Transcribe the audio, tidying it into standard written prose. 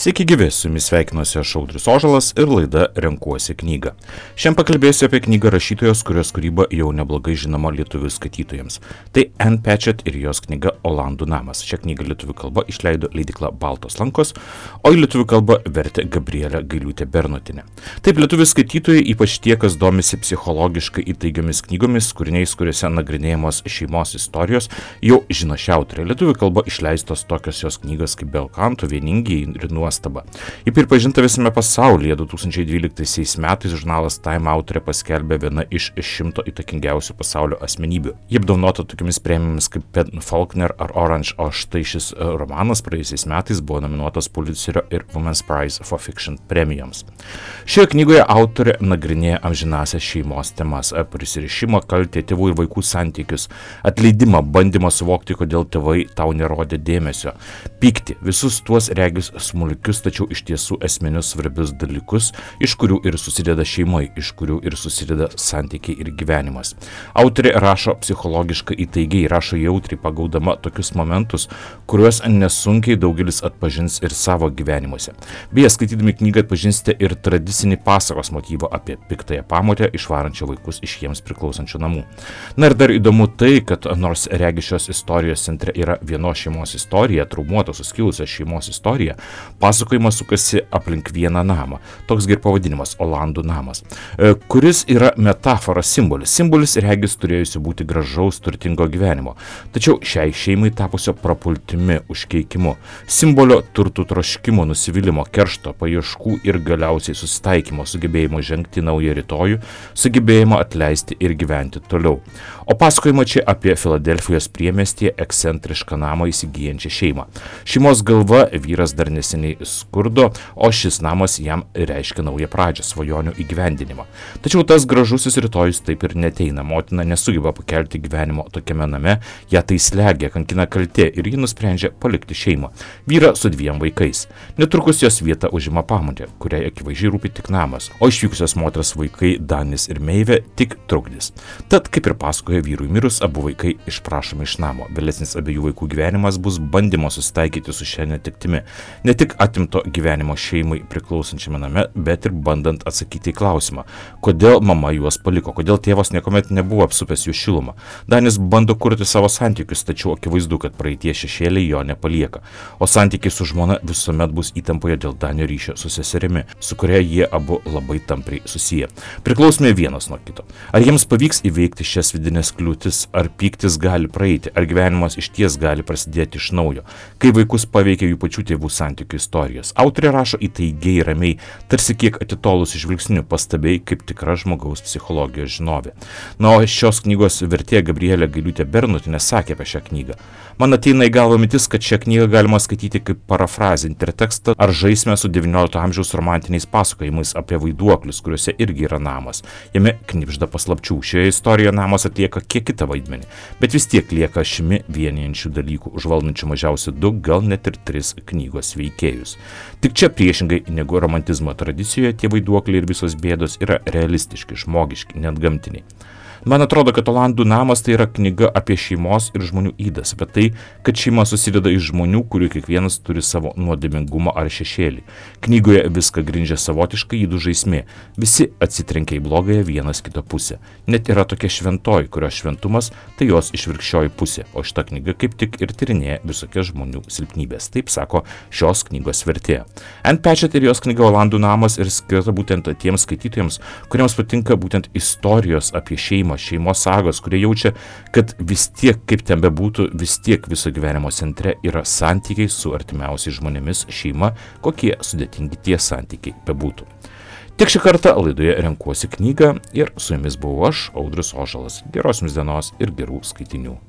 Sveiki gyvi, su jumis sveikinuosi aš Audrius Ožalas ir laida Renkuosi knygą. Šiandien pakalbėsiu apie knygą rašytojos, kurios kūryba jau neblogai žinoma lietuvių skaitytojams. Tai Ann Patchett ir jos knyga Olandų namas. Šią knygą lietuvių kalba išleido leidykla Baltos lankos, o į lietuvių kalbą vertė Gabrielė Gailiūtė Bernotienė. Taip, lietuvių skaitytojai, ypač tie, kas domisi psichologiškai įtaigiomis knygomis, kūriniais, kuriuose nagrinėjamos šeimos istorijos, jau žino šią autorę. Lietuvių kalba išleistos tokios jos knygos kaip Belkanto, Vieningieji ir Nuostaba. Ji pripažinta visame pasaulyje. 2012 metais žurnalas Time autorė paskelbė viena iš 100 įtakingiausių pasaulio asmenybių. Ji apdovanota tokiamis premijomis kaip Penn Faulkner ar Orange, o štai šis romanas praėjusiais metais buvo nominuotas Pulitzerio ir Women's Prize for Fiction premijoms. Šioje knygoje autorė nagrinėja amžinąsias šeimos temas - prisirišimą, kaltę, tėvų ir vaikų santykius, atleidimą, bandymą suvokti, kodėl tėvai tau nerodė dėmesio, pyktį, visus tuos regis smulkius, tačiau iš tiesų esminius svarbius dalykus, iš kurių ir susideda šeimai, iš kurių ir susideda santykiai ir gyvenimas. Autorė rašo psichologiškai įtaigiai, rašo jautriai, pagaudama tokius momentus, kuriuos nesunkiai daugelis atpažins ir savo gyvenimuose. Beje, skaitydami knygą atpažinsite ir tradicinį pasakos motyvą apie piktąją pamotę, išvarančią vaikus iš jiems priklausančių namų. Na ir dar įdomu tai, kad nors regi šios istorijos centre yra vienos šeimos istorija, traumuotos, suskilusios šeimos istorija, pasakojimas sukasi aplink vieną namą. Toks ir pavadinimas - Olandų namas, kuris yra metafora simbolis. Simbolis regis turėjusi būti gražaus, turtingo gyvenimo. Tačiau šiai šeimai tapusio prapultimi, užkeikimu, simbolio turtų troškimo, nusivylimo, keršto, paieškų ir galiausiai susitaikymo, sugebėjimo žengti naują rytojų, sugebėjimo atleisti ir gyventi toliau. O pasakojama čia apie Filadelfijos priemiestyje ekscentrišką namą įsigyjančią šeimą. Šeimos galva vyras dar neseniai skurdo, o šis namas jam reiškia naują pradžią, svajonių įgyvendinimą. Tačiau tas gražusis rytojus taip ir neteina. Motina nesugeba pakelti gyvenimo tokiame name, ją tai slegia, kankina kaltė ir ji nusprendžia palikti šeimą. Vyrą su 2 vaikais. Netrukus jos vietą užima pamotė, kuriai akivaizdžiai rūpi tik namas, o išvykusios moters vaikai Danis ir Meivė tik trukdis. Tad, kaip ir pasakoja vyrui mirus, abu vaikai išprašomi iš namo. Vėlesnis abiejų vaikų gyvenimas bus bandymo susitaikyti su šia netektimi. Ne tik atimto gyvenimo šeimai priklausančiame name, bet ir bandant atsakyti į klausimą, kodėl mama juos paliko, kodėl tėvas niekuomet nebuvo apsupęs jų šilumą. Danis bando kurti savo santykius, tačiau akivaizdu, kad praeities šešėliai jo nepalieka, o santykiai su žmona visuomet bus įtampoje dėl Danio ryšio su seserimi, su kuria jie abu labai tampriai susiję. Priklausome vienas nuo kito. Ar jiems pavyks įveikti šias vidinės kliūtis, ar pyktis gali praeiti, ar gyvenimas išties gali prasidėti iš naujo, kai vaikus paveikia jų pačių tėvų santykių istorijos. Autorė rašo įtaigiai, ramiai, tarsi kiek atitolus žvilgsniu, pastabiai kaip tikra žmogaus psichologijos žinovė. Na, o šios knygos vertėja Gabrielė Gailiūtė Bernotienė sakė apie šią knygą: man ateina į galvą mintis, kad šią knygą galima skaityti kaip parafrazę, intertekstą ar žaismę su XIX amžiaus romantiniais pasakojimais apie vaiduoklius, kuriuose irgi yra namas. Jame knibžda paslapčių. Šioje istorijoje namas atlieka kiek kitą vaidmenį, bet vis tiek lieka ašimi vienijančių dalykų, užvaldančių mažiausiai 2, gal net ir 3 knygos veikėjus. Tik čia priešingai negu romantizmo tradicijoje tie vaiduokliai ir visos bėdos yra realistiški, žmogiški, net gamtiniai. Man atrodo, kad Olandų namas tai yra knyga apie šeimos ir žmonių ydas, apie tai, kad šeima susideda iš žmonių, kurių kiekvienas turi savo nuodėmingumą ar šešėlį. Knygoje viską grindžia savotiška ydų žaismė. Visi atsitrenkia į blogąją vienas kito pusę. Net yra tokia šventoji, kurios šventumas tai jos išvirkščioji pusė, o šita knyga kaip tik ir tyrinėja visokias žmonių silpnybės. Taip sako šios knygos vertėja. Ann Patchett ir jos knyga Olandų namas ir skirta būtent tiems skaitytojams, kuriems patinka būtent istorijos apie šeimą, šeimos sagos, kurie jaučia, kad vis tiek, kaip ten bebūtų, vis tiek viso gyvenimo centre yra santykiai su artimiausiais žmonėmis, šeima, kokie sudėtingi tie santykiai bebūtų. Tiek šį kartą laidoje Renkuosi knygą ir su jumis buvau aš, Audrius Ožalas. Geros jums dienos ir gerų skaitinių.